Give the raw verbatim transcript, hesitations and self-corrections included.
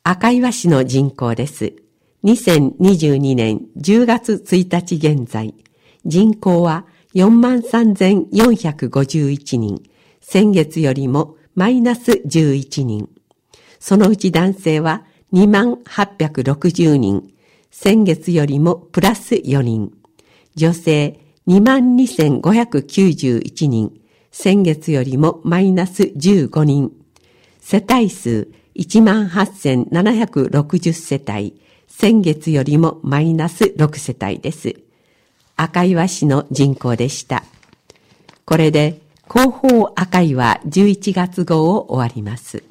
赤岩市の人口です。にせんにじゅうにねんじゅうがつついたち現在、人口は よんまんさんぜんよんひゃくごじゅういちにん、先月よりもマイナスじゅういちにん。そのうち男性は にまんはっぴゃくろくじゅうにん、先月よりもプラスよにん。女性 にまんにせんごひゃくきゅうじゅういちにん、先月よりもマイナスじゅうごにん。世帯数いちまんはっせんななひゃくろくじゅう世帯、先月よりもマイナスろく世帯です。赤岩市の人口でした。これで広報赤岩じゅういちがつ号を終わります。